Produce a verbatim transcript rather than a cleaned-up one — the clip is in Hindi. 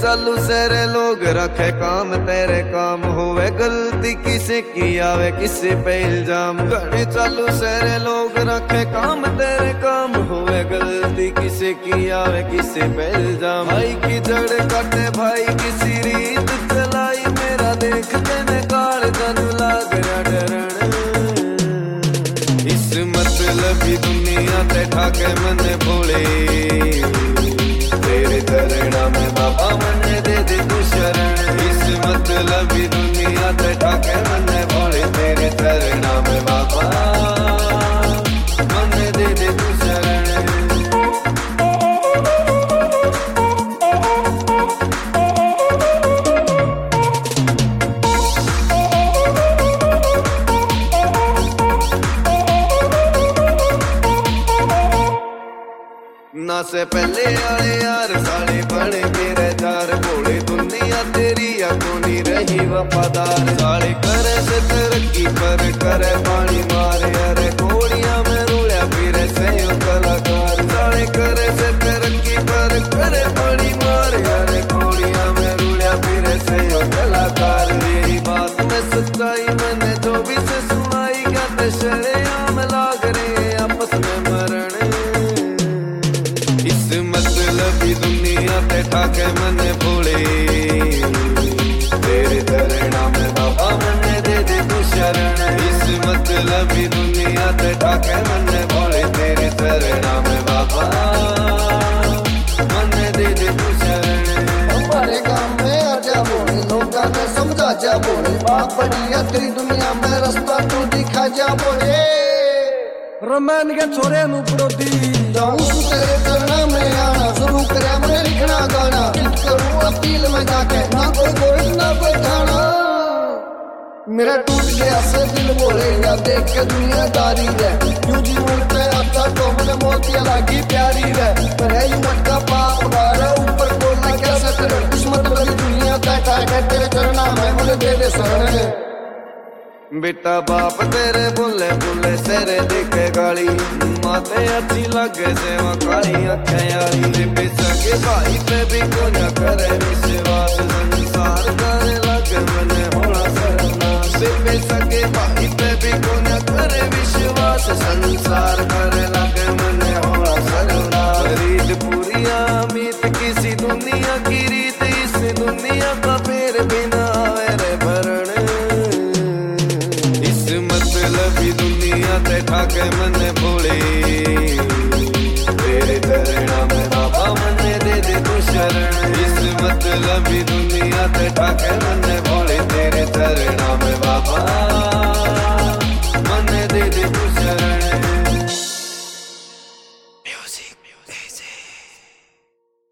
चालू सारे लोग रखे काम तेरे काम होवे गलती किसे की आवे किसे पे इल्जाम। घने चालू सारे लोग रखे काम तेरे काम होवे गलती किसे की आवे किसे पे इल्जाम। भाई की जड़ काटे भाई किसी रीत चलाई मेरा देख तेने काल तन लाग डरण। इस मतलबी दुनिया ते ठाके मने भोले तेरे चरणा में बाबा मने दे दे तू शरण। इस मतलबी दुनिया ते ठाके मने भोले तेरे चरणा में बाबा मने दे दे तू शरण। ना से पहले आए यार साले बड़े मेरे चार भोले दुनिया तेरी या कोनी रही वफादार। साले करे से तरक्की पर करे पानी मारे अरे कोड़िया में रुड़िया फिर से कलाकार। साले करे से तरक्की पर करे पानी मारे अरे कोड़िया में रुड़िया फिर से कलाकार। यही बात में सच्चाई मैंने जो भी से सुनाई क्या दशरे आम लाग रहे आपस में मरण। मतलबी दुनिया ते ठाके मने भोले तेरे चरणा में बाबा मने दे दे तू शरण। इस मतलबी दुनिया ते ठाके मने भोले तेरे चरणा में बाबा मने दे दे तू शरण। हमारे गांव में आजा बोले लोगों ने समझा जा बोले बात बढ़िया तेरी दुनिया में रास्ता तू दिखा जा बोले। रमैन के छोरे नु पड़ोती जाऊं तेरे चरणा में आना शुरू करे मैं लिखना गाना। करूँ अपील में जाके ना कोई बोल ना कोई गाना। मेरा टूट गया से दिल बोले या देख के दुनियादारी है यूं जी उल्टे अच्छा तो मैंने मोतिया लागी प्यारी है पर है यू मत का पाप गारा ऊपर बोलना कैसे तेरे किस्मत वाली दुनिया बैठा है तेरे चरणा में मुझे दे दे शरण। बेटा बाप तेरे बुले बुले सेरे दिखे गाली माते अच्छी लगे सेवा काली अखे यारी। बेसके भाई पे भी को न करे विश्वास संसार करे लगे मने होना सरना। बेसके भाई पे भी को न करे विश्वास संसार करे लगे मने होना सरना। रीत पूरी अमीत किसी दुनिया की रीत इस दुनिया का फिर बिना आवे रे भरण। मतलबी दुनिया ते ठाके मने भोले तेरे चरणा में बाबा मने दे दे तू शरण। इस मतलबी दुनिया ते ठाके मने भोले तेरे चरणा